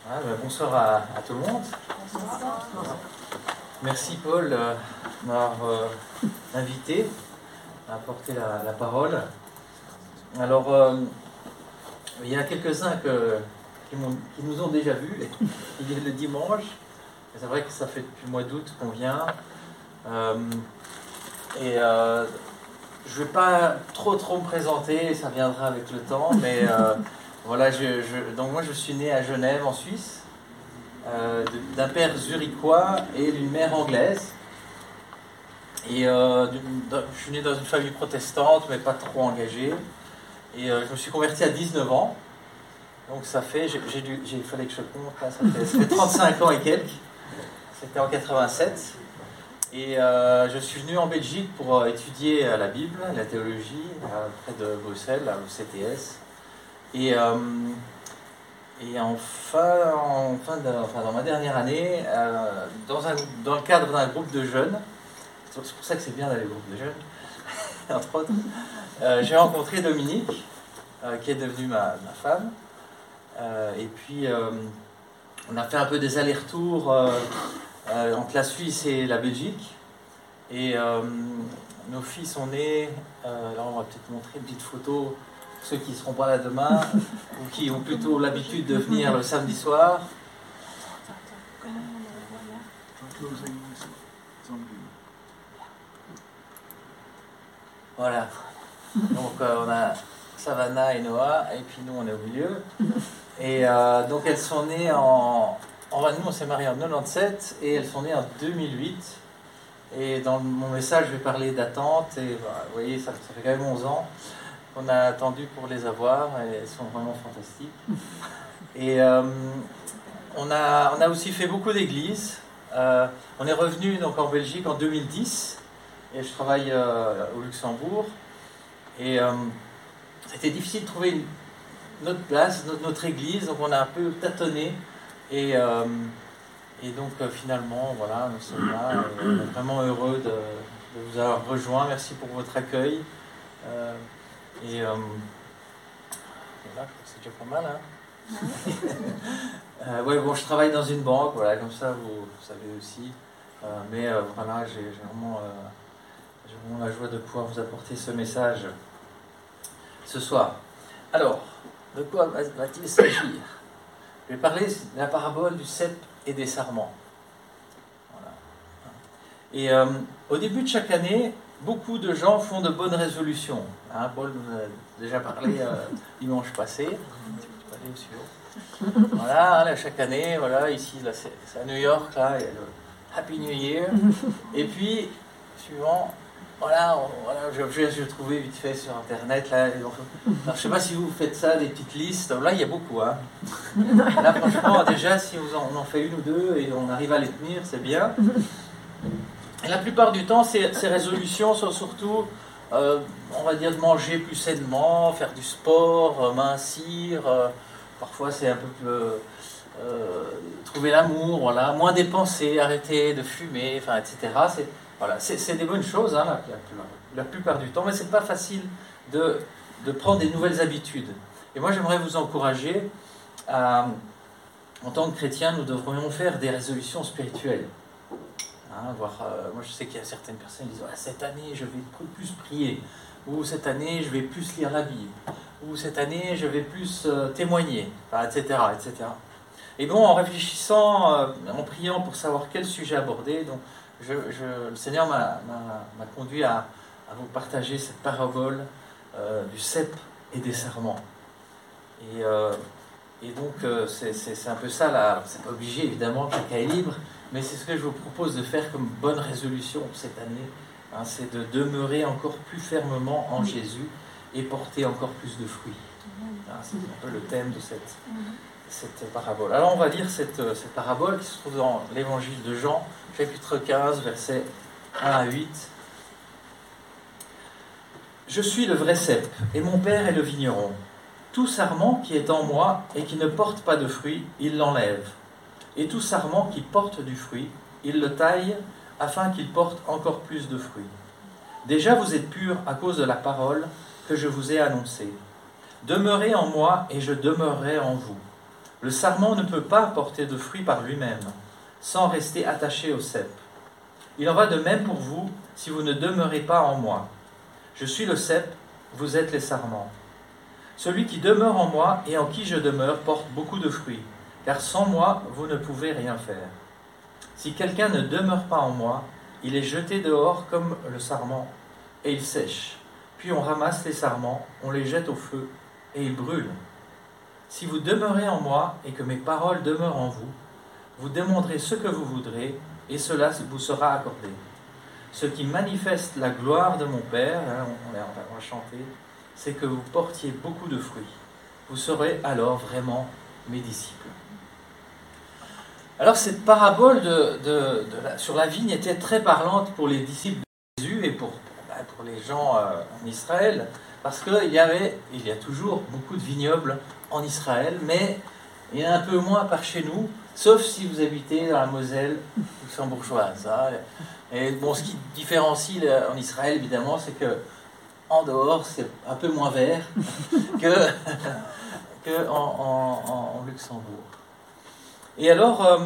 Bonsoir à tout le monde. Merci Paul de m'avoir invité à apporter la parole. Alors, il y a quelques-uns qui nous ont déjà vus le dimanche. C'est vrai que ça fait depuis le mois d'août qu'on vient. Je ne vais pas trop me présenter, ça viendra avec le temps, mais voilà, donc moi je suis né à Genève en Suisse, d'un père zurichois et d'une mère anglaise. Et je suis né dans une famille protestante, mais pas trop engagée. Et je me suis converti à 19 ans. Donc ça fait, il fallait que je compte, là, ça fait 35 ans et quelques. C'était en 87. Et je suis venu en Belgique pour étudier la Bible, la théologie, près de Bruxelles, au CTS. Et dans ma dernière année, dans le cadre d'un groupe de jeunes, c'est pour ça que c'est bien d'aller au groupe de jeunes, entre autres, j'ai rencontré Dominique, qui est devenue ma femme. Et puis, on a fait un peu des allers-retours entre la Suisse et la Belgique. Et nos filles sont nées, là on va peut-être montrer une petite photo pour ceux qui ne seront pas là demain, ou qui ont plutôt l'habitude de venir le samedi soir. Voilà. Donc on a Savannah et Noah, et puis nous on est au milieu. Et donc elles sont nées nous on s'est mariés en 97, et elles sont nées en 2008. Et dans mon message, je vais parler d'attente. Et voilà, vous voyez, ça fait quand même 11 ans qu'on a attendu pour les avoir. Et elles sont vraiment fantastiques. Et on a aussi fait beaucoup d'églises. On est revenu donc en Belgique en 2010. Et je travaille au Luxembourg. Et c'était difficile de trouver notre place, notre église. Donc on a un peu tâtonné. Et donc finalement, voilà, nous sommes là, et on est vraiment heureux de vous avoir rejoint. Merci pour votre accueil. Voilà, c'est déjà pas mal, hein. Je travaille dans une banque, voilà, comme ça vous savez aussi. Voilà, j'ai vraiment la joie de pouvoir vous apporter ce message ce soir. Alors, de quoi va-t-il s'agir ? Je vais parler de la parabole du cep et des sarments. Voilà. Et au début de chaque année, beaucoup de gens font de bonnes résolutions. Hein, Paul nous a déjà parlé dimanche passé. Voilà, là, chaque année, voilà, ici, là, c'est à New York, là, il y a le Happy New Year. Et puis, suivant, voilà, j'ai trouvé vite fait sur Internet. Là, alors, je ne sais pas si vous faites ça, des petites listes. Là, il y a beaucoup. Hein. Là, franchement, déjà, si on en fait une ou deux et on arrive à les tenir, c'est bien. Et la plupart du temps, ces résolutions sont surtout, on va dire, de manger plus sainement, faire du sport, mincir. Parfois, c'est un peu trouver l'amour, voilà, moins dépenser, arrêter de fumer, etc. C'est des bonnes choses, hein, la plupart du temps, mais c'est pas facile de prendre des nouvelles habitudes. Et moi, j'aimerais vous encourager en tant que chrétien, nous devrions faire des résolutions spirituelles. Hein, moi, je sais qu'il y a certaines personnes qui disent cette année, je vais plus prier, ou cette année, je vais plus lire la Bible, ou cette année, je vais plus témoigner, etc., etc. Et bon, en réfléchissant, en priant pour savoir quel sujet aborder, donc, le Seigneur m'a conduit à vous partager cette parabole du cep et des sarments. Et donc, c'est un peu ça, là. C'est pas obligé, évidemment, chacun est libre, mais c'est ce que je vous propose de faire comme bonne résolution pour cette année. Hein, c'est de demeurer encore plus fermement en Jésus et porter encore plus de fruits. Hein, c'est un peu le thème de cette parabole. Alors, on va lire cette parabole qui se trouve dans l'évangile de Jean, chapitre 15, versets 1 à 8. « Je suis le vrai cep, et mon Père est le vigneron. Tout sarment qui est en moi et qui ne porte pas de fruit, il l'enlève. Et tout sarment qui porte du fruit, il le taille afin qu'il porte encore plus de fruits. Déjà vous êtes purs à cause de la parole que je vous ai annoncée. Demeurez en moi et je demeurerai en vous. Le sarment ne peut pas porter de fruits par lui-même, sans rester attaché au cep. Il en va de même pour vous, si vous ne demeurez pas en moi. Je suis le cep, vous êtes les sarments. Celui qui demeure en moi et en qui je demeure porte beaucoup de fruits, car sans moi, vous ne pouvez rien faire. Si quelqu'un ne demeure pas en moi, il est jeté dehors comme le sarment, et il sèche. Puis on ramasse les sarments, on les jette au feu, et ils brûlent. Si vous demeurez en moi, et que mes paroles demeurent en vous, vous demanderez ce que vous voudrez, et cela vous sera accordé. Ce qui manifeste la gloire de mon Père, on va chanter, c'est que vous portiez beaucoup de fruits. Vous serez alors vraiment mes disciples. Alors cette parabole sur la vigne était très parlante pour les disciples de Jésus et pour les gens en Israël, parce qu'il y a toujours beaucoup de vignobles en Israël, mais il y en a un peu moins par chez nous, sauf si vous habitez dans la Moselle luxembourgeoise. Et bon, ce qui différencie en Israël, évidemment, c'est que en dehors, c'est un peu moins vert que en Luxembourg. Et alors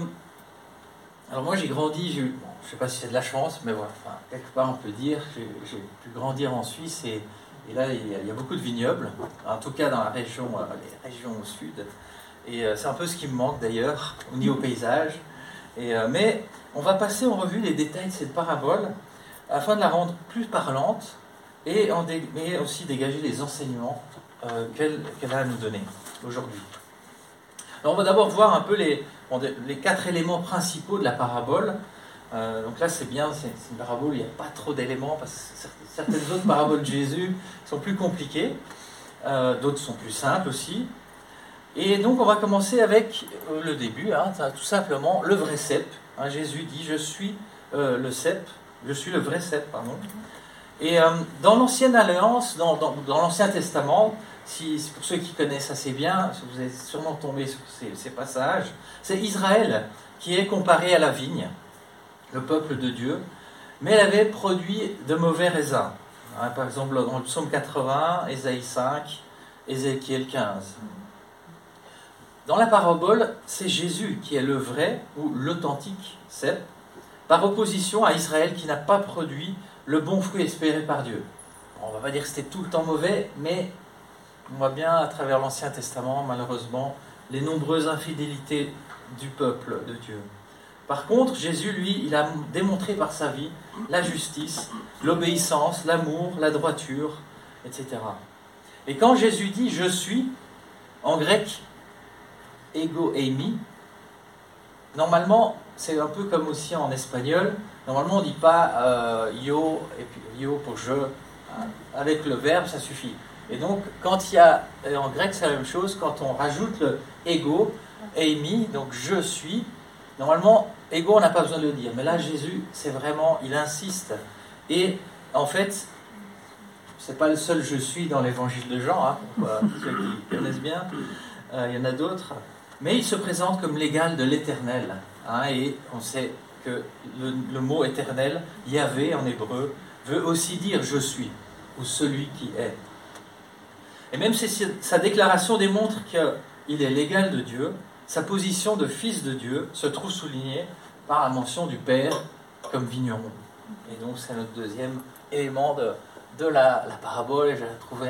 moi j'ai grandi, je ne sais pas si c'est de la chance, mais voilà, enfin, quelque part on peut dire, j'ai pu grandir en Suisse et là il y a beaucoup de vignobles, en tout cas dans les régions au sud. Et c'est un peu ce qui me manque d'ailleurs au niveau paysage. Mais on va passer en revue les détails de cette parabole afin de la rendre plus parlante et aussi dégager les enseignements qu'elle a à nous donner aujourd'hui. Alors on va d'abord voir un peu les 4 éléments principaux de la parabole. Donc là c'est bien, c'est une parabole où il n'y a pas trop d'éléments, parce que certaines autres paraboles de Jésus sont plus compliquées, d'autres sont plus simples aussi. Et donc on va commencer avec le début, tout simplement le vrai cep. Jésus dit je suis le cep, je suis le vrai cep, pardon. Et dans l'Ancienne Alliance, dans l'Ancien Testament, pour ceux qui connaissent assez bien, vous êtes sûrement tombé sur ces passages, c'est Israël qui est comparé à la vigne, le peuple de Dieu, mais elle avait produit de mauvais raisins. Par exemple, dans le psaume 80, Ésaïe 5, Ézéchiel 15. Dans la parabole, c'est Jésus qui est le vrai ou l'authentique cep, par opposition à Israël qui n'a pas produit le bon fruit espéré par Dieu. On ne va pas dire que c'était tout le temps mauvais, mais on voit bien à travers l'Ancien Testament, malheureusement, les nombreuses infidélités du peuple de Dieu. Par contre, Jésus, lui, il a démontré par sa vie la justice, l'obéissance, l'amour, la droiture, etc. Et quand Jésus dit « je suis », en grec, ego eimi, normalement, c'est un peu comme aussi en espagnol, normalement on ne dit pas yo, et puis yo pour je, avec le verbe ça suffit. Et donc, quand il y a, en grec c'est la même chose, quand on rajoute le ego, eimi, donc je suis, normalement, ego on n'a pas besoin de le dire, mais là Jésus, c'est vraiment, il insiste. Et en fait, c'est pas le seul je suis dans l'évangile de Jean, pour ceux qui connaissent bien, il y en a d'autres, mais il se présente comme l'égal de l'éternel. Et on sait que le mot éternel, Yahvé en hébreu, veut aussi dire je suis, ou celui qui est. Et même si sa déclaration démontre qu'il est l'égal de Dieu, sa position de fils de Dieu se trouve soulignée par la mention du Père comme vigneron. Et donc c'est notre deuxième élément de la parabole, et j'ai trouvé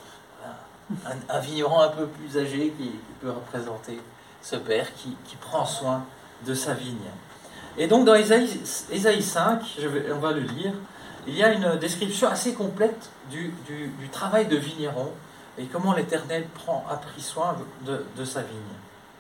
un vigneron un peu plus âgé qui peut représenter ce Père qui prend soin de sa vigne. Et donc dans Ésaïe 5, on va le lire, il y a une description assez complète du travail de vigneron et comment l'Éternel a pris soin de sa vigne.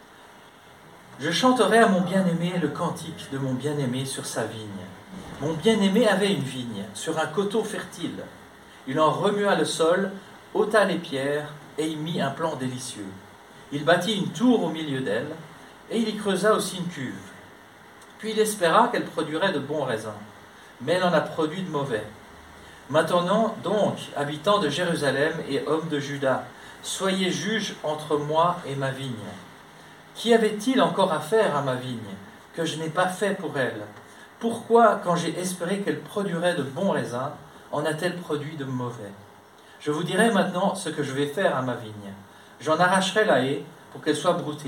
Je chanterai à mon bien-aimé le cantique de mon bien-aimé sur sa vigne. Mon bien-aimé avait une vigne sur un coteau fertile. Il en remua le sol, ôta les pierres et y mit un plan délicieux. Il bâtit une tour au milieu d'elle et il y creusa aussi une cuve. Puis il espéra qu'elle produirait de bons raisins, mais elle en a produit de mauvais. Maintenant donc, habitants de Jérusalem et hommes de Juda, soyez juges entre moi et ma vigne. Qu'y avait-il encore à faire à ma vigne, que je n'ai pas fait pour elle? Pourquoi, quand j'ai espéré qu'elle produirait de bons raisins, en a-t-elle produit de mauvais? Je vous dirai maintenant ce que je vais faire à ma vigne. J'en arracherai la haie pour qu'elle soit broutée,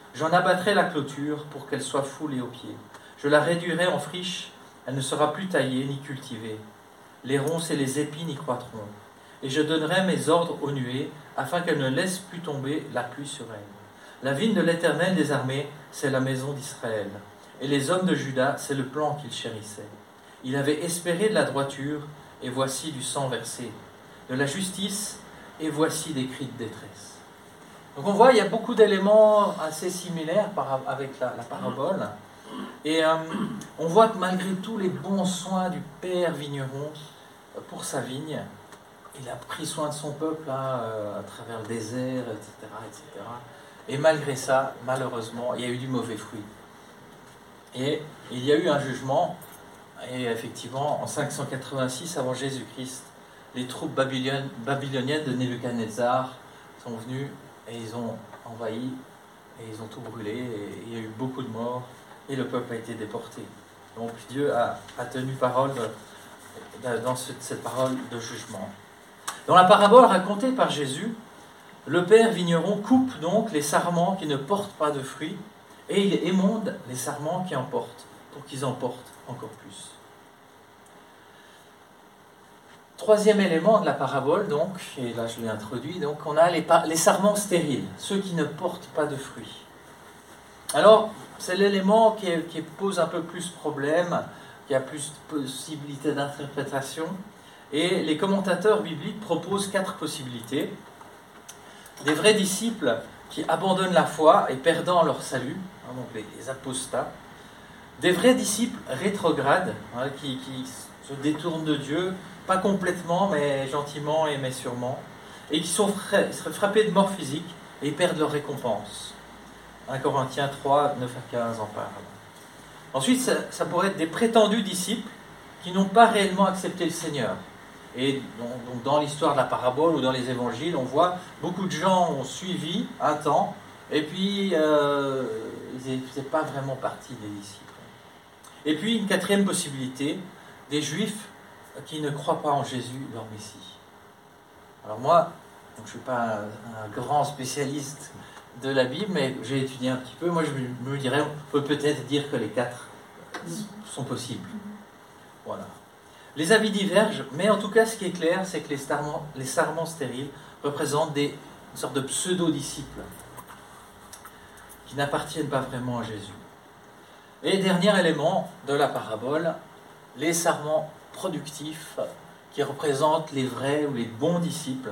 J'en abattrai la clôture pour qu'elle soit foulée aux pieds. Je la réduirai en friche, elle ne sera plus taillée ni cultivée. Les ronces et les épines y croîtront. Et je donnerai mes ordres aux nuées, afin qu'elles ne laissent plus tomber la pluie sur elles. La vigne de l'Éternel des armées, c'est la maison d'Israël. Et les hommes de Juda, c'est le plan qu'il chérissait. Il avait espéré de la droiture, et voici du sang versé. De la justice, et voici des cris de détresse. Donc on voit, il y a beaucoup d'éléments assez similaires avec la parabole. Et on voit que malgré tous les bons soins du père vigneron pour sa vigne, il a pris soin de son peuple à travers le désert, etc., etc. Et malgré ça, malheureusement, il y a eu du mauvais fruit. Et il y a eu un jugement, et effectivement, en 586 avant Jésus-Christ, les troupes babyloniennes de Nebuchadnezzar sont venues et ils ont envahi, et ils ont tout brûlé, et il y a eu beaucoup de morts, et le peuple a été déporté. Donc Dieu a tenu parole dans cette parole de jugement. Dans la parabole racontée par Jésus, le père vigneron coupe donc les sarments qui ne portent pas de fruits, et il émonde les sarments qui en portent, pour qu'ils en portent encore plus. Troisième élément de la parabole, donc, et là je l'ai introduit, donc on a les sarments stériles, ceux qui ne portent pas de fruits. Alors, c'est l'élément qui pose un peu plus problème, qui a plus de possibilités d'interprétation, et les commentateurs bibliques proposent 4 possibilités. Des vrais disciples qui abandonnent la foi et perdant leur salut, donc les apostats. Des vrais disciples rétrogrades, qui se détournent de Dieu, pas complètement, mais gentiment et mais sûrement, et qui seraient frappés de mort physique et perdent leur récompense. 1 Corinthiens 3, 9 à 15 en parle. Ensuite, ça pourrait être des prétendus disciples qui n'ont pas réellement accepté le Seigneur. Et donc dans l'histoire de la parabole ou dans les évangiles, on voit beaucoup de gens ont suivi un temps, et puis ils ne faisaient pas vraiment partie des disciples. Et puis une 4e possibilité, des Juifs qui ne croient pas en Jésus, leur Messie. Alors moi, donc je ne suis pas un grand spécialiste de la Bible, mais j'ai étudié un petit peu. Moi, je me dirais, on peut peut-être dire que les 4 sont possibles. Voilà. Les avis divergent, mais en tout cas, ce qui est clair, c'est que les sarments stériles représentent une sorte de pseudo-disciples qui n'appartiennent pas vraiment à Jésus. Et dernier élément de la parabole, les sarments productifs qui représentent les vrais ou les bons disciples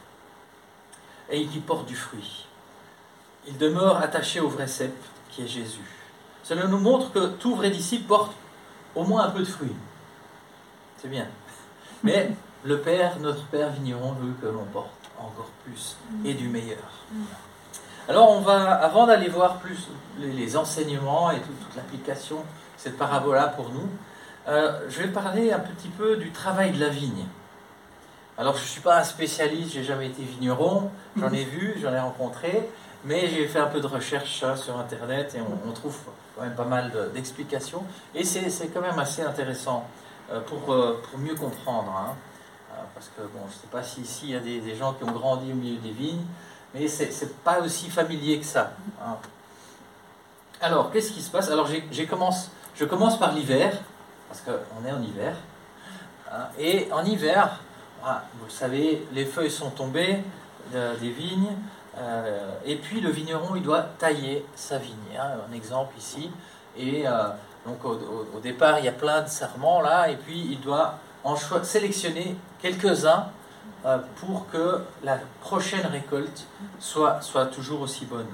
et qui portent du fruit. Ils demeurent attachés au vrai cep qui est Jésus. Cela nous montre que tout vrai disciple porte au moins un peu de fruit. C'est bien. Mais notre Père vigneron veut que l'on porte encore plus et du meilleur. Alors avant d'aller voir plus les enseignements et toute l'application de cette parabole-là pour nous, je vais parler un petit peu du travail de la vigne. Alors je ne suis pas un spécialiste, je n'ai jamais été vigneron, j'en ai vu, j'en ai rencontré, mais j'ai fait un peu de recherche sur Internet et on trouve quand même pas mal d'explications. Et c'est quand même assez intéressant pour mieux comprendre. Parce que bon, je ne sais pas si ici il y a des gens qui ont grandi au milieu des vignes, mais ce n'est pas aussi familier que ça. Alors, qu'est-ce qui se passe? Alors, je commence par l'hiver, parce qu'on est en hiver. Et en hiver, vous le savez, les feuilles sont tombées des vignes, et puis le vigneron, il doit tailler sa vigne. Un exemple ici. Et donc, au départ, il y a plein de sarments là, et puis il doit sélectionner quelques-uns pour que la prochaine récolte soit toujours aussi bonne.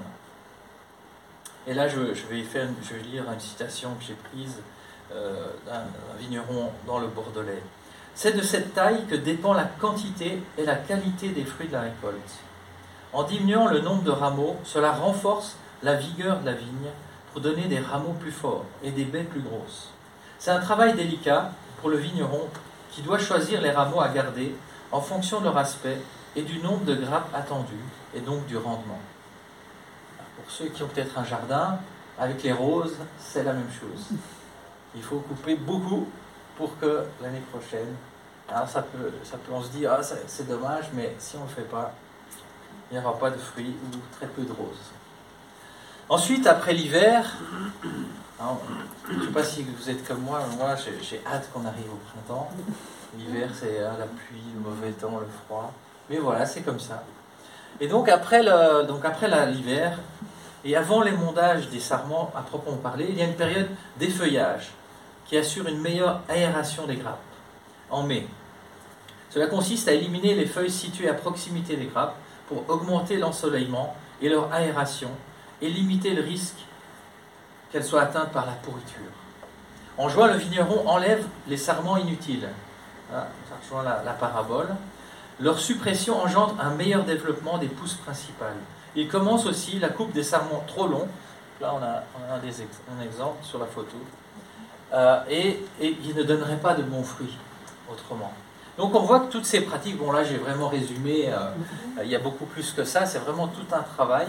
Et là, je vais lire une citation que j'ai prise d'un vigneron dans le Bordelais. C'est de cette taille que dépend la quantité et la qualité des fruits de la récolte. En diminuant le nombre de rameaux, cela renforce la vigueur de la vigne pour donner des rameaux plus forts et des baies plus grosses. C'est un travail délicat pour le vigneron qui doit choisir les rameaux à garder en fonction de leur aspect et du nombre de grappes attendues et donc du rendement. Pour ceux qui ont peut-être un jardin, avec les roses, c'est la même chose. Il faut couper beaucoup pour que l'année prochaine, alors on se dit, c'est dommage, mais si on ne le fait pas, il n'y aura pas de fruits ou très peu de roses. Ensuite, après l'hiver, hein, je ne sais pas si vous êtes comme moi j'ai hâte qu'on arrive au printemps. L'hiver, c'est la pluie, le mauvais temps, le froid. Mais voilà, c'est comme ça. Et donc après l'hiver, et avant l'émondage des sarments à proprement parler, il y a une période d'effeuillage qui assure une meilleure aération des grappes en mai. Cela consiste à éliminer les feuilles situées à proximité des grappes pour augmenter l'ensoleillement et leur aération et limiter le risque qu'elles soient atteintes par la pourriture. En juin, le vigneron enlève les sarments inutiles. Ça rejoint la parabole. Leur suppression engendre un meilleur développement des pousses principales. Il commence aussi la coupe des sarments trop longs. Là, on a un exemple sur la photo. Et il ne donnerait pas de bons fruits autrement. Donc on voit que toutes ces pratiques, bon là j'ai vraiment résumé, il y a beaucoup plus que ça, c'est vraiment tout un travail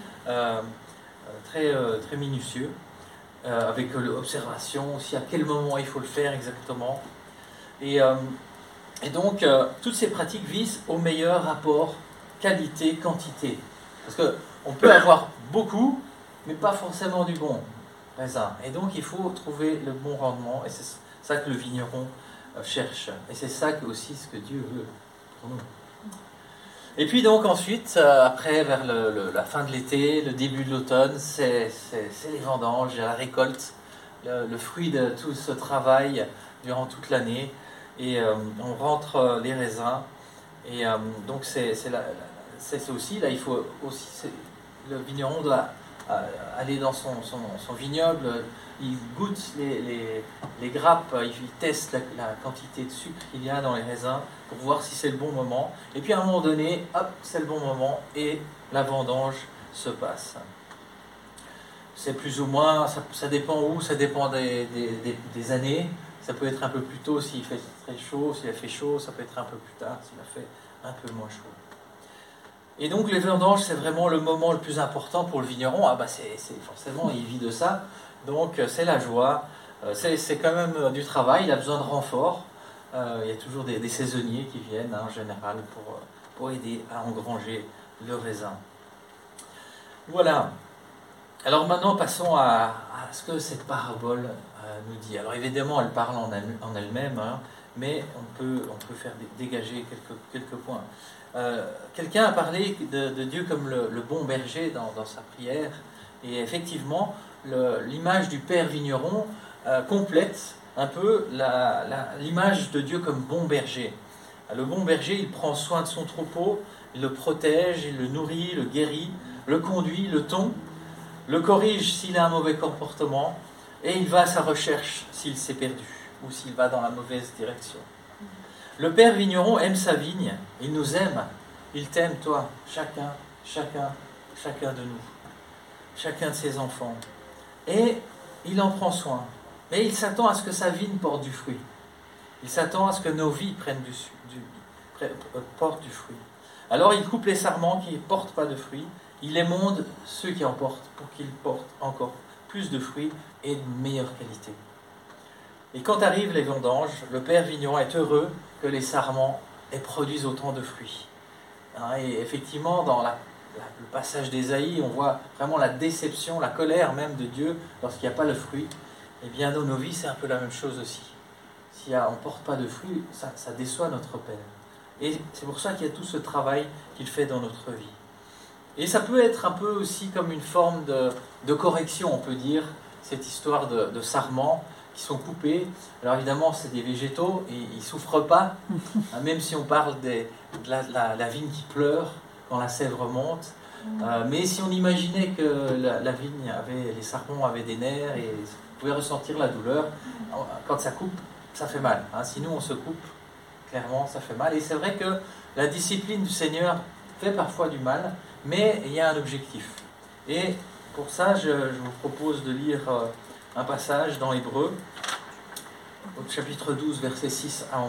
très minutieux, avec l'observation aussi, à quel moment il faut le faire exactement. Et donc toutes ces pratiques visent au meilleur rapport qualité-quantité. Parce qu'on peut avoir beaucoup, mais pas forcément du bon raisin. Et donc il faut trouver le bon rendement, et c'est ça que le vigneron cherche. Et c'est ça aussi ce que Dieu veut pour nous. Et puis donc ensuite, après, vers la fin de l'été, le début de l'automne, c'est les vendanges, la récolte, le fruit de tout ce travail durant toute l'année. Et on rentre les raisins. Et donc c'est aussi, là il faut aussi, le vigneron doit aller dans son vignoble, il goûte les grappes, il teste la quantité de sucre qu'il y a dans les raisins pour voir si c'est le bon moment. Et puis à un moment donné, hop, c'est le bon moment et la vendange se passe. C'est plus ou moins, ça dépend où, ça dépend des années. Ça peut être un peu plus tôt s'il fait très chaud, s'il a fait chaud, ça peut être un peu plus tard s'il a fait un peu moins chaud. Et donc les vendanges, c'est vraiment le moment le plus important pour le vigneron. C'est forcément, il vit de ça, donc c'est la joie, c'est quand même du travail, il a besoin de renfort. Il y a toujours des saisonniers qui viennent en général pour aider à engranger le raisin. Voilà. Alors maintenant, passons à ce que cette parabole nous dit. Alors évidemment, elle parle en elle-même, hein, mais on peut faire dégager quelques points. Quelqu'un a parlé de Dieu comme le bon berger dans sa prière, et effectivement, l'image du Père vigneron complète un peu l'image de Dieu comme bon berger. Le bon berger, il prend soin de son troupeau, il le protège, il le nourrit, le guérit, le conduit, le tond, le corrige s'il a un mauvais comportement, et il va à sa recherche s'il s'est perdu ou s'il va dans la mauvaise direction. Le Père vigneron aime sa vigne, il nous aime, il t'aime toi, chacun de nous, chacun de ses enfants. Et il en prend soin. Et il s'attend à ce que sa vigne porte du fruit. Il s'attend à ce que nos vies portent du fruit. Alors il coupe les sarments qui ne portent pas de fruits, il émonde ceux qui en portent pour qu'ils portent encore plus de fruits et de meilleure qualité. Et quand arrivent les vendanges, le Père vigneron est heureux que les sarments produisent autant de fruits. Et effectivement, dans le passage d'Ésaïe, on voit vraiment la déception, la colère même de Dieu lorsqu'il n'y a pas le fruit. Et bien dans nos vies, c'est un peu la même chose aussi. Si on ne porte pas de fruits, ça déçoit notre Père. Et c'est pour ça qu'il y a tout ce travail qu'il fait dans notre vie. Et ça peut être un peu aussi comme une forme de correction, on peut dire, cette histoire de sarments qui sont coupés. Alors évidemment, c'est des végétaux et ils ne souffrent pas, même si on parle de la vigne qui pleure quand la sève remonte. Mais si on imaginait que la vigne les sarments avaient des nerfs et pouvaient ressentir la douleur, quand ça coupe, ça fait mal. Si nous on se coupe, clairement, ça fait mal. Et c'est vrai que la discipline du Seigneur fait parfois du mal, mais il y a un objectif. Et pour ça, je vous propose de lire un passage dans Hébreux, au chapitre 12, versets 6 à 11.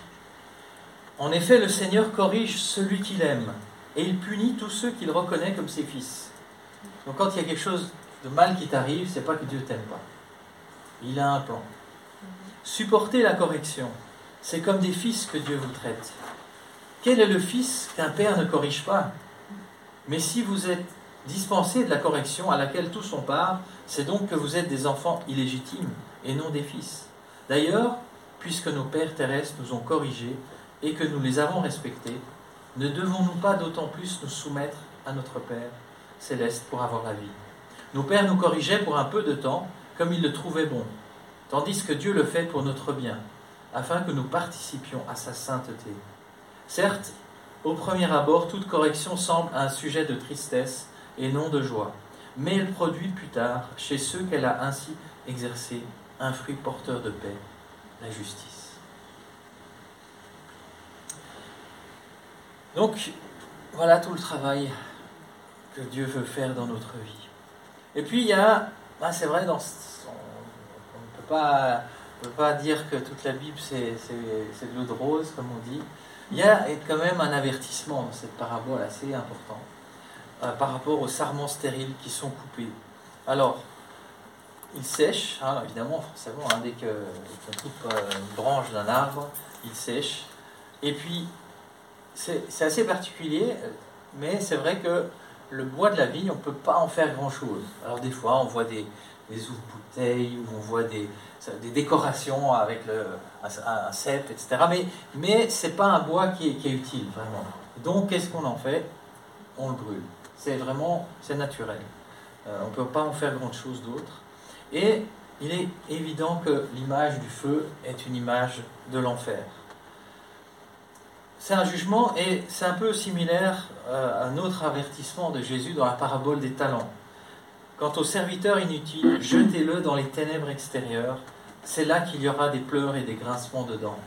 En effet, le Seigneur corrige celui qu'il aime, et il punit tous ceux qu'il reconnaît comme ses fils. Donc quand il y a quelque chose de mal qui t'arrive, c'est pas que Dieu t'aime pas. Il a un plan. Supportez la correction. C'est comme des fils que Dieu vous traite. Quel est le fils qu'un père ne corrige pas ? Mais si vous êtes Dispensés de la correction à laquelle tous ont part, c'est donc que vous êtes des enfants illégitimes et non des fils. D'ailleurs, puisque nos pères terrestres nous ont corrigés et que nous les avons respectés, ne devons-nous pas d'autant plus nous soumettre à notre Père céleste pour avoir la vie? Nos pères nous corrigeaient pour un peu de temps, comme ils le trouvaient bon, tandis que Dieu le fait pour notre bien, afin que nous participions à sa sainteté. Certes, au premier abord, toute correction semble un sujet de tristesse et non de joie, mais elle produit plus tard, chez ceux qu'elle a ainsi exercés, un fruit porteur de paix, la justice. Donc, voilà tout le travail que Dieu veut faire dans notre vie. Et puis, il y a, c'est vrai, on ne peut pas dire que toute la Bible, c'est de l'eau de rose, comme on dit. Il y a quand même un avertissement dans cette parabole assez important par rapport aux sarments stériles qui sont coupés. Alors, ils sèchent, évidemment, forcément, dès qu'on coupe une branche d'un arbre, ils sèchent. Et puis, c'est assez particulier, mais c'est vrai que le bois de la vigne, on ne peut pas en faire grand-chose. Alors des fois, on voit des ouvre-bouteilles, ou on voit des décorations avec un cep, etc. Mais ce n'est pas un bois qui est utile, vraiment. Donc, qu'est-ce qu'on en fait? On le brûle. C'est naturel. On ne peut pas en faire grand-chose d'autre. Et il est évident que l'image du feu est une image de l'enfer. C'est un jugement et c'est un peu similaire à un autre avertissement de Jésus dans la parabole des talents. Quant au serviteur inutile, jetez-le dans les ténèbres extérieures, c'est là qu'il y aura des pleurs et des grincements de dents.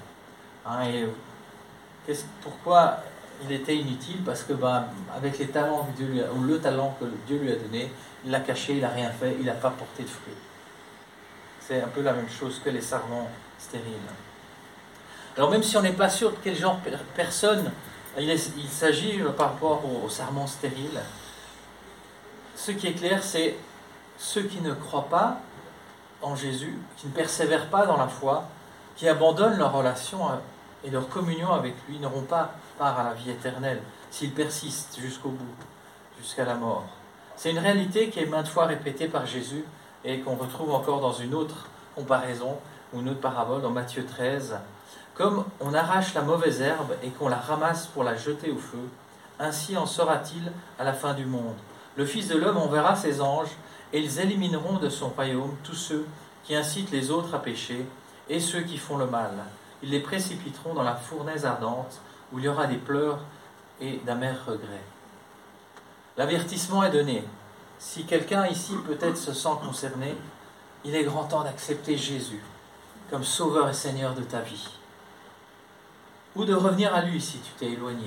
Pourquoi il était inutile? Parce que avec les talents que Dieu ou le talent que Dieu lui a donné, il l'a caché, il n'a rien fait, il n'a pas porté de fruits. C'est un peu la même chose que les sarments stériles. Alors même si on n'est pas sûr de quel genre de personne il s'agit par rapport aux sarments stériles, ce qui est clair, c'est ceux qui ne croient pas en Jésus, qui ne persévèrent pas dans la foi, qui abandonnent leur relation et leur communion avec lui, n'auront pas part à la vie éternelle, s'ils persistent jusqu'au bout, jusqu'à la mort. C'est une réalité qui est maintes fois répétée par Jésus et qu'on retrouve encore dans une autre comparaison ou une autre parabole dans Matthieu 13. Comme on arrache la mauvaise herbe et qu'on la ramasse pour la jeter au feu, ainsi en sera-t-il à la fin du monde. Le Fils de l'homme enverra ses anges, et ils élimineront de son royaume tous ceux qui incitent les autres à pécher, et ceux qui font le mal. Ils les précipiteront dans la fournaise ardente, où il y aura des pleurs et d'amers regrets. L'avertissement est donné. Si quelqu'un ici peut-être se sent concerné, il est grand temps d'accepter Jésus comme Sauveur et Seigneur de ta vie. Ou de revenir à lui si tu t'es éloigné.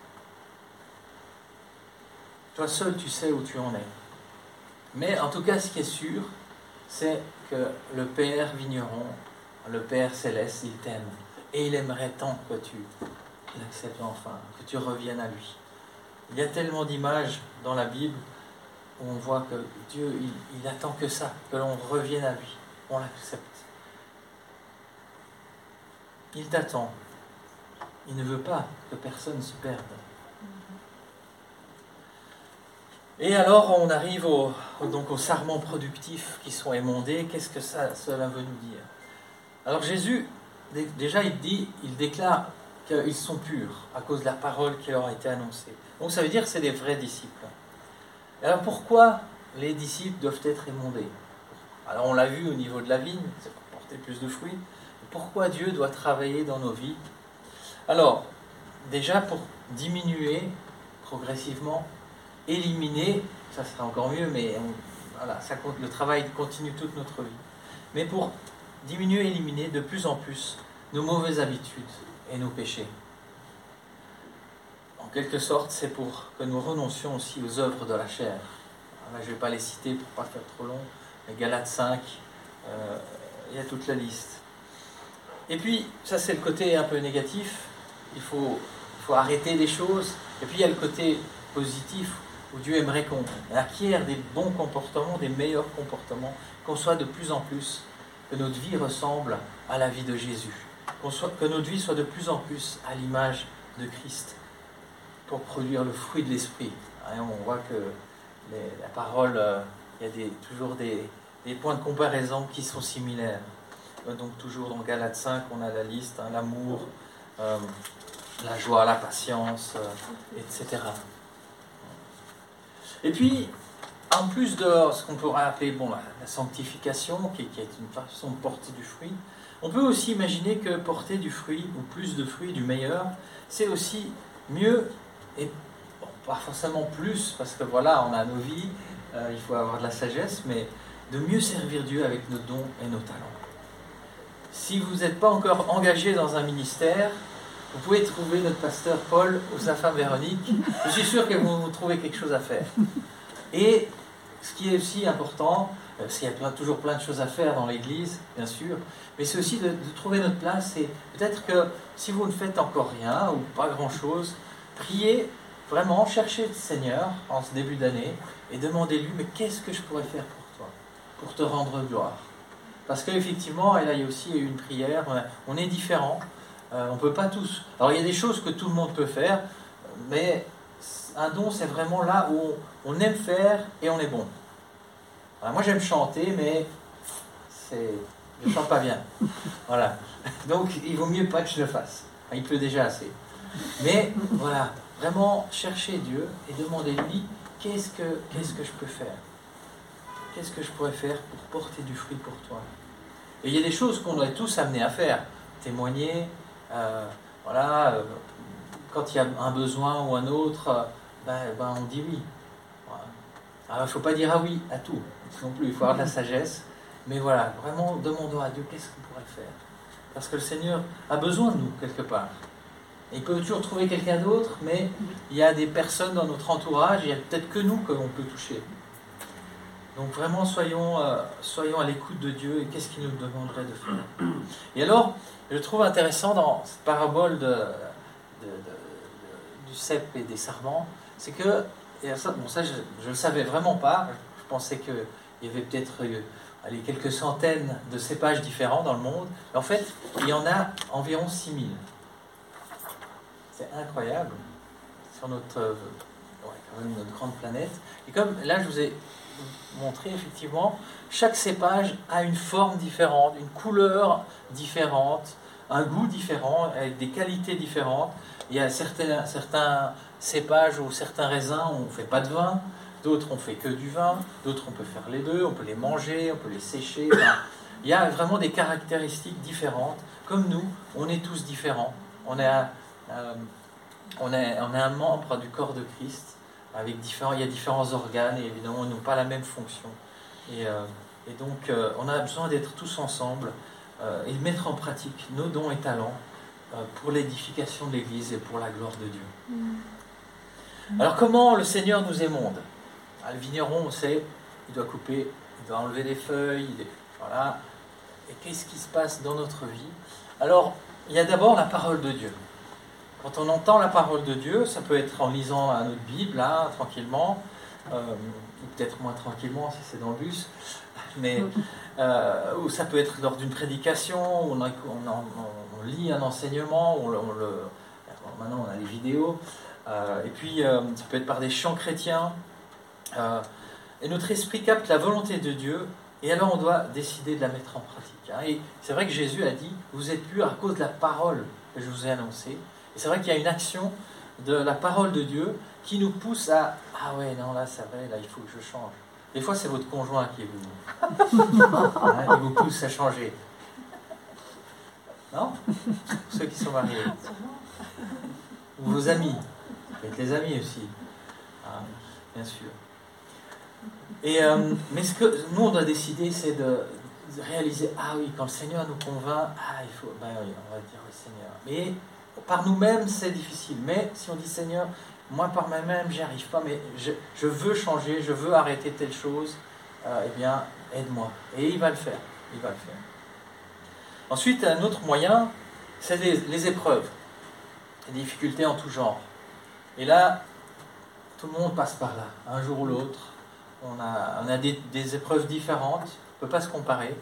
Toi seul, tu sais où tu en es. Mais en tout cas, ce qui est sûr, c'est que le Père vigneron, le Père céleste, il t'aime. Et il aimerait tant que tu l'acceptes enfin, que tu reviennes à lui. Il y a tellement d'images dans la Bible où on voit que Dieu, il attend que ça, que l'on revienne à lui, on l'accepte. Il t'attend. Il ne veut pas que personne se perde. Et alors on arrive aux sarments productifs qui sont émondés. Qu'est-ce que cela veut nous dire? Alors Jésus, déjà il déclare qu'ils sont purs à cause de la parole qui leur a été annoncée. Donc ça veut dire que c'est des vrais disciples. Alors pourquoi les disciples doivent être émondés? Alors on l'a vu au niveau de la vigne, c'est pour porter plus de fruits. Pourquoi Dieu doit travailler dans nos vies? Alors, déjà pour diminuer progressivement, éliminer, ça sera encore mieux, mais le travail continue toute notre vie. Mais pour diminuer, éliminer de plus en plus nos mauvaises habitudes et nos péchés. En quelque sorte, c'est pour que nous renoncions aussi aux œuvres de la chair. Là, je ne vais pas les citer pour ne pas faire trop long. Les Galates 5, il y a toute la liste. Et puis, ça c'est le côté un peu négatif. Il faut arrêter des choses. Et puis il y a le côté positif où Dieu aimerait qu'on acquiert des bons comportements, des meilleurs comportements, qu'on soit de plus en plus, que notre vie ressemble à la vie de Jésus, que notre vie soit de plus en plus à l'image de Christ, pour produire le fruit de l'esprit. On voit la parole, il y a toujours des points de comparaison qui sont similaires. Donc toujours dans Galates 5, on a la liste, hein, l'amour, la joie, la patience, etc. Et puis, en plus de ce qu'on pourrait appeler la sanctification, qui est une façon de porter du fruit, on peut aussi imaginer que porter du fruit, ou plus de fruits, du meilleur, c'est aussi mieux, et pas forcément plus, parce que voilà, on a nos vies, il faut avoir de la sagesse, mais de mieux servir Dieu avec nos dons et nos talents. Si vous n'êtes pas encore engagé dans un ministère, vous pouvez trouver notre pasteur Paul ou sa femme Véronique. Je suis sûr que vous trouvez quelque chose à faire. Et ce qui est aussi important, parce qu'il y a toujours plein de choses à faire dans l'Église, bien sûr, mais c'est aussi de trouver notre place. Et peut-être que si vous ne faites encore rien ou pas grand-chose, priez vraiment, cherchez le Seigneur en ce début d'année et demandez-lui, mais qu'est-ce que je pourrais faire pour toi, pour te rendre gloire? Parce qu'effectivement, et là il y a aussi une prière, on est différents, on ne peut pas tous. Alors il y a des choses que tout le monde peut faire, mais un don c'est vraiment là où on aime faire et on est bon. Alors, moi j'aime chanter, mais je ne chante pas bien. Voilà. Donc il vaut mieux pas que je le fasse. Enfin, il pleut déjà assez. Mais voilà, vraiment chercher Dieu et demander-lui qu'est-ce que je peux faire? Qu'est-ce que je pourrais faire pour porter du fruit pour toi? Et il y a des choses qu'on est tous amenés à faire. Témoigner, quand il y a un besoin ou un autre, on dit oui. Voilà. Alors il ne faut pas dire ah oui à tout non plus, il faut avoir de la sagesse. Mais voilà, vraiment demandons à Dieu qu'est-ce qu'on pourrait faire. Parce que le Seigneur a besoin de nous quelque part. Et il peut toujours trouver quelqu'un d'autre, mais il y a des personnes dans notre entourage, il n'y a peut-être que nous que l'on peut toucher. Donc vraiment, soyons à l'écoute de Dieu et qu'est-ce qu'il nous demanderait de faire. Et alors, je trouve intéressant dans cette parabole du cep et des sarments, c'est que, ça je ne le savais vraiment pas, je pensais qu'il y avait peut-être quelques centaines de cépages différents dans le monde, mais en fait, il y en a environ 6000. C'est incroyable, sur notre grande planète. Et comme là, je vous ai montré, effectivement, chaque cépage a une forme différente, une couleur différente, un goût différent, avec des qualités différentes. Il y a certains cépages ou certains raisins où on ne fait pas de vin, d'autres on fait que du vin, d'autres on peut faire les deux, on peut les manger, on peut les sécher. Il y a vraiment des caractéristiques différentes. Comme nous, on est tous différents. On est un membre du corps de Christ. Il y a différents organes et évidemment ils n'ont pas la même fonction. Et donc on a besoin d'être tous ensemble et de mettre en pratique nos dons et talents pour l'édification de l'Église et pour la gloire de Dieu. Alors comment le Seigneur nous émonde? Le vigneron, on sait, il doit couper, il doit enlever des feuilles, voilà. Et qu'est-ce qui se passe dans notre vie? Alors, il y a d'abord la parole de Dieu. Quand on entend la parole de Dieu, ça peut être en lisant notre Bible, là, tranquillement, ou peut-être moins tranquillement si c'est dans le bus, mais, ou ça peut être lors d'une prédication, où on lit un enseignement, maintenant on a les vidéos, et puis ça peut être par des chants chrétiens, et notre esprit capte la volonté de Dieu, et alors on doit décider de la mettre en pratique. Et c'est vrai que Jésus a dit, vous êtes purs à cause de la parole que je vous ai annoncée. Et c'est vrai qu'il y a une action de la parole de Dieu qui nous pousse à « Ah ouais, non, là, c'est vrai, là, il faut que je change. » Des fois, c'est votre conjoint qui il vous pousse à changer. Non? Ceux qui sont mariés. Ou vos amis. Avec les amis aussi. Bien sûr. Mais ce que nous, on doit décider, c'est de réaliser « Ah oui, quand le Seigneur nous convainc, il faut... Ben oui, on va dire « Oui, Seigneur. » Mais par nous-mêmes, c'est difficile. Mais si on dit, Seigneur, moi par moi-même, j'y arrive pas, mais je veux changer, je veux arrêter telle chose, eh bien, aide-moi. Et il va le faire. Il va le faire. Ensuite, un autre moyen, c'est les épreuves. Les difficultés en tout genre. Et là, tout le monde passe par là, un jour ou l'autre. On a des épreuves différentes, on ne peut pas se comparer.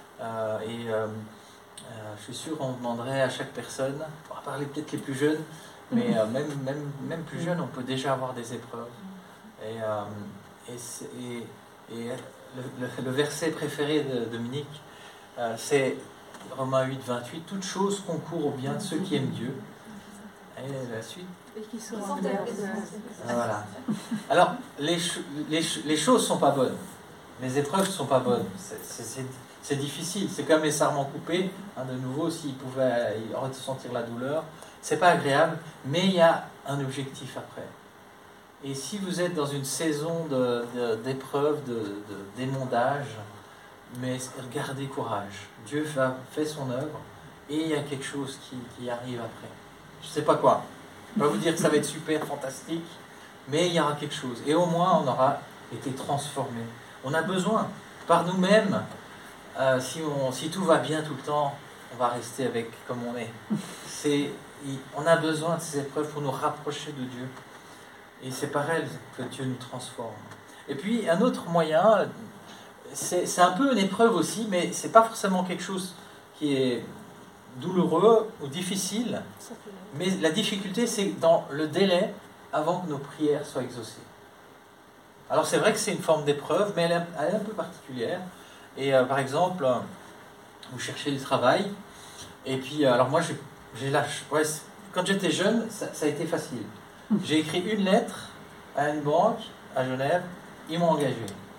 Je suis sûr qu'on demanderait à chaque personne, on va parler peut-être les plus jeunes, mais même plus jeunes, on peut déjà avoir des épreuves. et le verset préféré de Dominique, c'est Romains 8, 28, toute chose concourt au bien de ceux qui aiment Dieu. Et la suite. Et qui sont Voilà. Alors, les choses sont pas bonnes. Les épreuves sont pas bonnes. C'est difficile. C'est comme les sarments coupés. De nouveau, s'ils pouvaient ressentir la douleur, c'est pas agréable, mais il y a un objectif après. Et si vous êtes dans une saison d'épreuves, d'émondage, mais gardez courage. Dieu fait son œuvre et il y a quelque chose qui arrive après. Je ne sais pas quoi. Je ne vais pas vous dire que ça va être super fantastique, mais il y aura quelque chose. Et au moins, on aura été transformé. On a besoin, par nous-mêmes, si tout va bien tout le temps, on va rester avec comme on est. On a besoin de ces épreuves pour nous rapprocher de Dieu. Et c'est par elles que Dieu nous transforme. Et puis, un autre moyen, c'est un peu une épreuve aussi, mais ce n'est pas forcément quelque chose qui est douloureux ou difficile. Mais la difficulté, c'est dans le délai avant que nos prières soient exaucées. Alors, c'est vrai que c'est une forme d'épreuve, mais elle est un peu particulière. Et par exemple, vous cherchez du travail, et puis, alors moi, quand j'étais jeune, ça a été facile. J'ai écrit une lettre à une banque à Genève, ils m'ont engagé.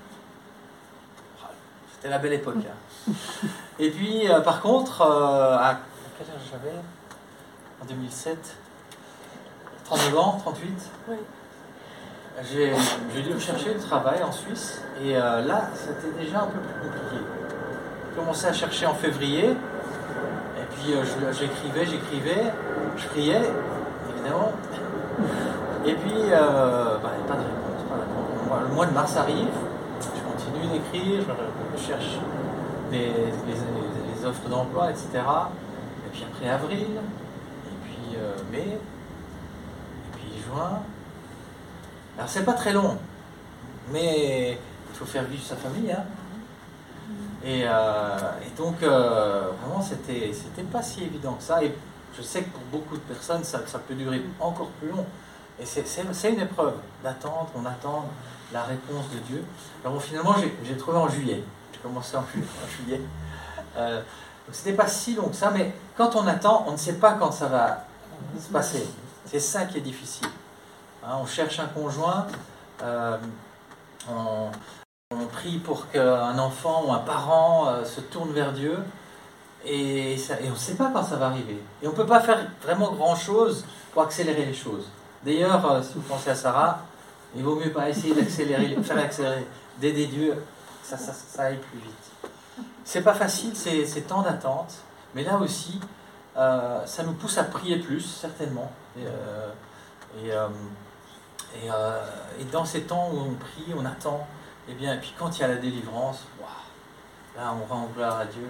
C'était la belle époque. Hein. Et puis, par contre, à quel âge j'avais ? En 2007, 39 ans, 38. Oui. J'ai dû chercher du travail en Suisse, et là, c'était déjà un peu plus compliqué. J'ai commencé à chercher en février, et puis j'écrivais, je priais, évidemment. Et puis, pas de réponse. Le mois de mars arrive, je continue d'écrire, je cherche les offres d'emploi, etc. Et puis après avril, et puis mai, et puis juin. Alors c'est pas très long, mais il faut faire vivre sa famille. Hein. Et donc, vraiment, c'était pas si évident que ça. Et je sais que pour beaucoup de personnes, ça peut durer encore plus long. Et c'est une épreuve d'attendre, on attend la réponse de Dieu. Alors bon, finalement, j'ai trouvé en juillet. J'ai commencé en juillet. Donc c'était pas si long que ça, mais quand on attend, on ne sait pas quand ça va se passer. C'est ça qui est difficile. Hein, on cherche un conjoint, on prie pour qu'un enfant ou un parent se tourne vers Dieu, et on ne sait pas quand ça va arriver. Et on ne peut pas faire vraiment grand-chose pour accélérer les choses. D'ailleurs, si vous pensez à Sarah, il vaut mieux pas essayer faire accélérer, d'aider Dieu, ça aille plus vite. C'est pas facile, c'est temps d'attente, mais là aussi, ça nous pousse à prier plus, certainement. Et dans ces temps où on prie, on attend, et puis quand il y a la délivrance, là on rend gloire à Dieu,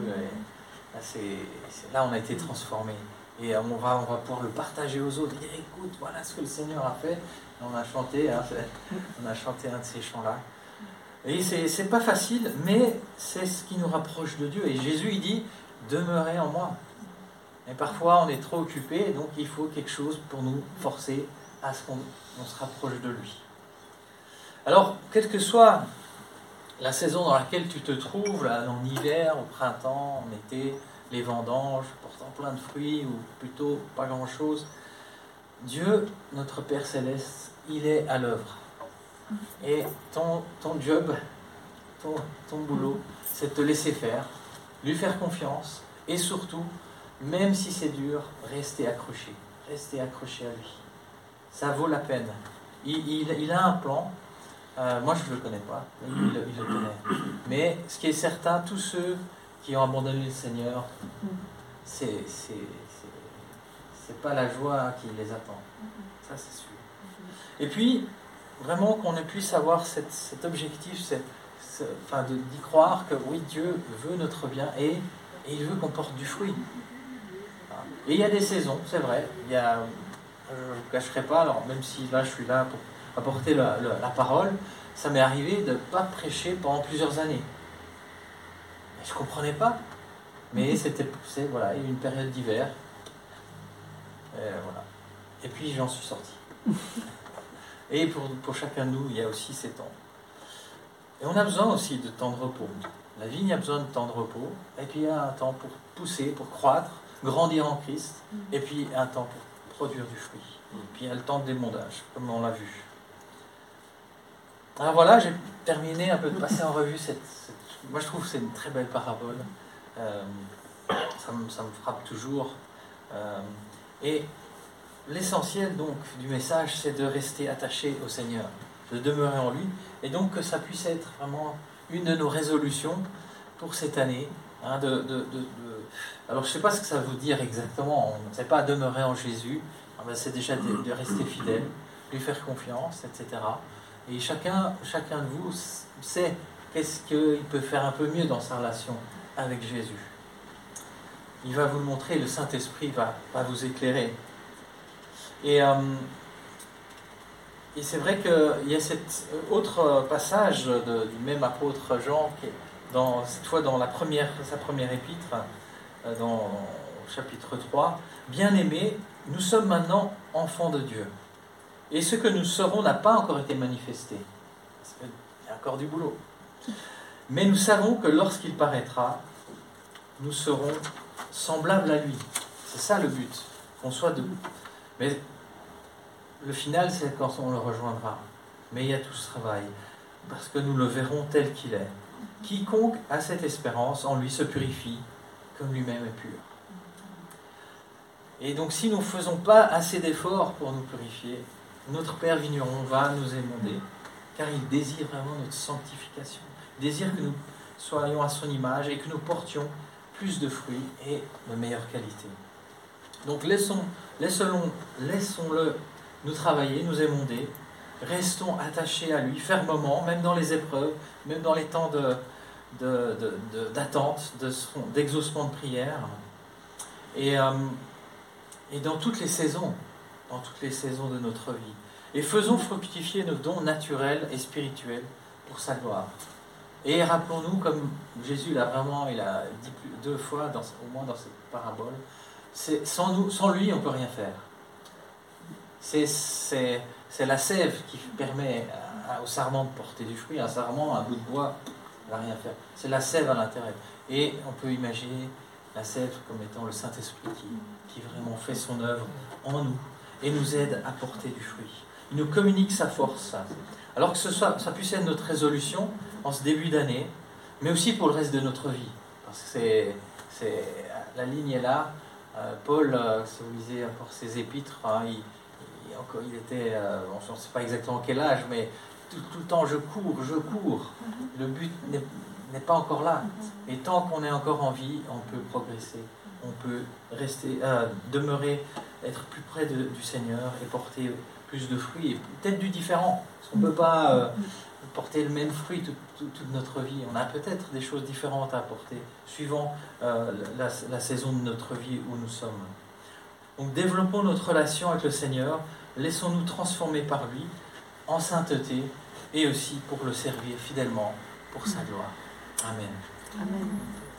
et là on a été transformé. Et on va pouvoir le partager aux autres, et dire écoute, voilà ce que le Seigneur a fait. Et on a chanté un de ces chants-là. Et c'est pas facile, mais c'est ce qui nous rapproche de Dieu. Et Jésus, il dit, demeurez en moi. Et parfois, on est trop occupé, et donc il faut quelque chose pour nous forcer à ce qu'on se rapproche de lui. Alors, quelle que soit la saison dans laquelle tu te trouves, là, en hiver, au printemps, en été, les vendanges, portant plein de fruits, ou plutôt pas grand-chose, Dieu, notre Père Céleste, il est à l'œuvre. Et ton job, ton boulot, c'est de te laisser faire, lui faire confiance, et surtout, même si c'est dur, rester accroché à lui. Ça vaut la peine. Il a un plan. Moi, je ne le connais pas. Lui, il le connaît. Mais ce qui est certain, tous ceux qui ont abandonné le Seigneur, c'est pas la joie qui les attend. Ça, c'est sûr. Et puis, vraiment qu'on puisse avoir cet objectif, d'y croire que oui, Dieu veut notre bien et il veut qu'on porte du fruit. Et il y a des saisons, c'est vrai. Je ne vous cacherai pas, alors même si là je suis là pour apporter la parole, ça m'est arrivé de ne pas prêcher pendant plusieurs années. Et je ne comprenais pas. Mais il y a eu une période d'hiver. Voilà. Et puis j'en suis sorti. Et pour chacun de nous, il y a aussi ces temps. Et on a besoin aussi de temps de repos. La vigne a besoin de temps de repos, et puis il y a un temps pour pousser, pour croître, grandir en Christ, et puis un temps pour produire du fruit. Puis il y a le temps de l'émondage, comme on l'a vu. Alors voilà, j'ai terminé un peu de passer en revue moi je trouve que c'est une très belle parabole. Ça me frappe toujours. Et l'essentiel donc du message, c'est de rester attaché au Seigneur, de demeurer en lui, et donc que ça puisse être vraiment une de nos résolutions pour cette année. Alors je ne sais pas ce que ça veut dire exactement, on ne sait pas demeurer en Jésus, c'est déjà de rester fidèle, lui faire confiance, etc. Et chacun de vous sait qu'est-ce qu'il peut faire un peu mieux dans sa relation avec Jésus. Il va vous le montrer, le Saint-Esprit va vous éclairer. Et c'est vrai qu'il y a cet autre passage du même apôtre Jean, qui est cette fois dans sa première épître, dans chapitre 3. « Bien-aimés, nous sommes maintenant enfants de Dieu. Et ce que nous serons n'a pas encore été manifesté. » Parce qu'il y a encore du boulot. « Mais nous savons que lorsqu'il paraîtra, nous serons semblables à lui. » C'est ça le but, qu'on soit debout. Mais le final, c'est quand on le rejoindra. Mais il y a tout ce travail, parce que nous le verrons tel qu'il est. Quiconque a cette espérance en lui se purifie, comme lui-même est pur. Et donc si nous ne faisons pas assez d'efforts pour nous purifier, notre Père Vigneron va nous émonder, car il désire vraiment notre sanctification. Il désire que nous soyons à son image et que nous portions plus de fruits et de meilleure qualité. Donc laissons-le nous travailler, nous émonder, restons attachés à lui fermement, même dans les épreuves, même dans les temps d'attente, d'exaucement de prière, et dans toutes les saisons de notre vie. Et faisons fructifier nos dons naturels et spirituels pour sa gloire. Et rappelons-nous, comme Jésus il a dit deux fois, au moins dans cette parabole, sans lui on ne peut rien faire. C'est la sève qui permet au sarment de porter du fruit. Un sarment, un bout de bois, ne va rien faire. C'est la sève à l'intérieur. Et on peut imaginer la sève comme étant le Saint-Esprit qui vraiment fait son œuvre en nous et nous aide à porter du fruit. Il nous communique sa force. Alors que ça puisse être notre résolution en ce début d'année, mais aussi pour le reste de notre vie. Parce que la ligne est là. Paul, si vous lisez encore ses épîtres, il était, on ne sait pas exactement quel âge, mais tout le temps je cours. Le but n'est pas encore là. Et tant qu'on est encore en vie, on peut progresser, on peut demeurer, être plus près du Seigneur et porter plus de fruits, et peut-être du différent. Parce qu'on ne peut pas porter le même fruit toute notre vie. On a peut-être des choses différentes à apporter, suivant la saison de notre vie où nous sommes. Donc développons notre relation avec le Seigneur, laissons-nous transformer par lui en sainteté et aussi pour le servir fidèlement pour sa gloire. Amen. Amen.